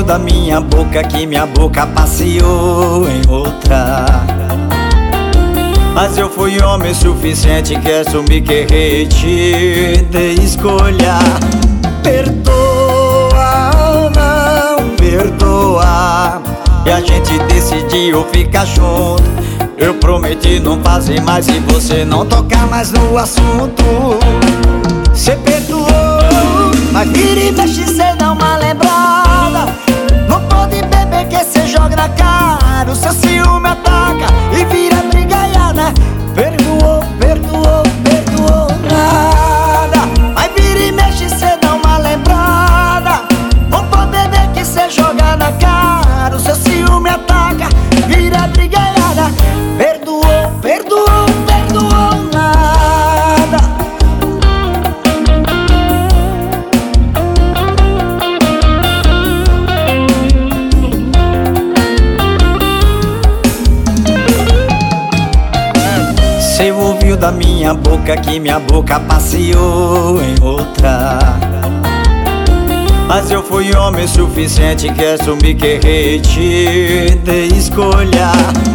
da minha boca que minha boca passeou em outra. Mas eu fui homem suficiente que assumi que errei, te dei escolha. Perdoa ou não perdoa, e a gente decidiu ficar junto. Eu prometi não fazer mais e você não tocar mais no assunto. Cê perdoou, mas vira e mexe cê dá uma lembrada. Não pode beber que cê joga na cara. O seu ciúme ataca e vira brigaiada. Perdoou, perdoou, perdoou nada. Mas vira e mexe cê dá uma lembrada. Não pode beber que cê joga na cara. O seu ciúme ataca, vira brigaiada. Perdoou, perdoou, perdoou nada. Cê ouviu da minha boca que minha boca passeou em outra. Mas eu fui homem suficiente que assumi que errei, te dei escolha.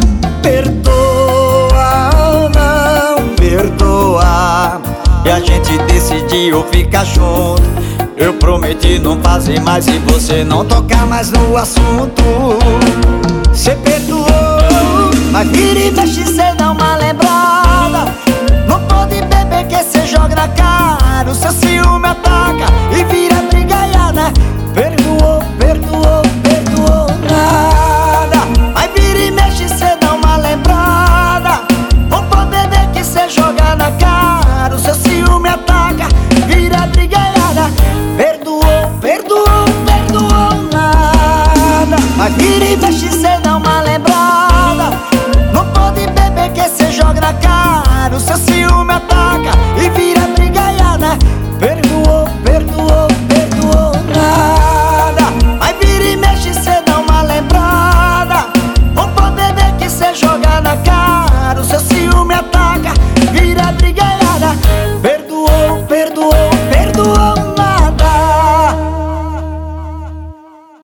Perdoa ou não perdoa, e a gente decidiu ficar junto. Eu prometi não fazer mais e você não tocar mais no assunto. Cê perdoou, mas vira e mexe cê dá uma lembrada. Não pode beber que cê joga na cara. O seu ciúme ataca e vira brigaiada. Perdoou, perdoou, perdoou nada. Mas vira e mexe cê dá uma lembrada. Não pode beber que cê joga na cara. O seu ciúme ataca, vira brigaiada. Perdoou, perdoou, perdoou nada. Mas vira e mexe cê dá uma lembrada. Não pode beber que cê joga na cara. O seu ciúme ataca e vira brigaiada. Perdoou, perdoou, perdoou nada. Mas vira e mexe cê dá uma lembrada. Não pode beber que cê joga na cara. O seu ciúme ataca, vira brigaiada.